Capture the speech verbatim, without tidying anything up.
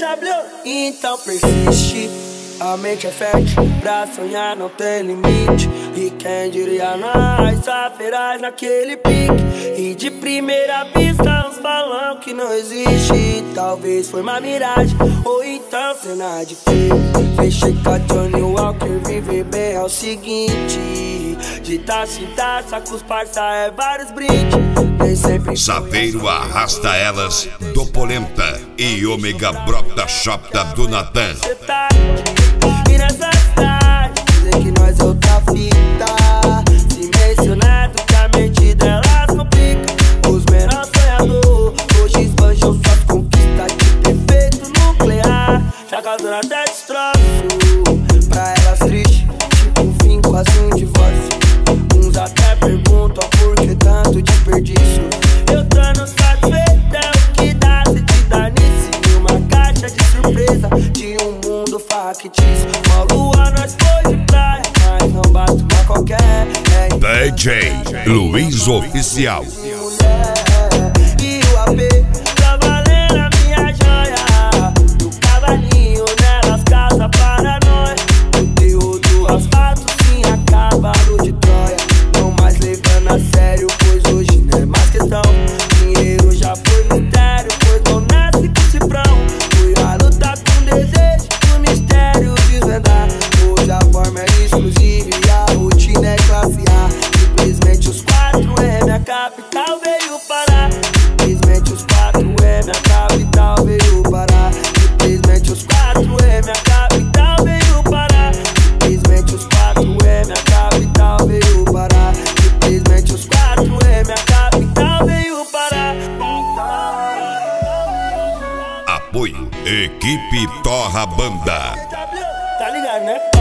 Então persiste, a mente é fértil, pra sonhar não tem limite. E quem diria nós, só feraz naquele pique. E de primeira vista uns falam que não existe. Talvez foi uma miragem, ou então cena de filme. Fechei com a Johnny Walker, viver bem é o seguinte: de taça em taça com os parça é vários brindes. Saveiro arrasta elas do Polenta e Ômega brota chopta do Natan. E nessa cidade dizem que nós é outra fita. Se mencionado que a mente delas complica. Os menores sonhadores hoje esbanjam suas conquistas de ter feito nuclear. Já causando até destroço pra elas triste, tipo um fim, quase um divórcio. Uns até perguntam por que tanto desperdício. Eu tô no satisfeito, é o que dá se te dá nisso. E uma caixa de surpresa de um mundo factício. Uma lua nós foi de praia, mas não bate pra qualquer. É D J Luiz Oficial. E o A P tá valendo a minha joia. E o cavalinho nelas casa para nós. O teu do asfalto sim acaba de Troia. Não mais levando a sério, pois hoje não é mais questão. Dinheiro já foi mistério, pois não nasce com cifrão. Fui a lutar com desejo, o mistério desvendar. Hoje a forma é exclusiva e a rotina é classe A. Simplesmente os quatro é minha capital, veio parar. Simplesmente os quatro é minha capital, veio parar. Simplesmente os quatro é minha capital, veio parar. Simplesmente os quatro é minha capital, veio parar. Simplesmente os quatro é minha capital, veio parar. Apoio Equipe Torra Banda. Tá ligado, né?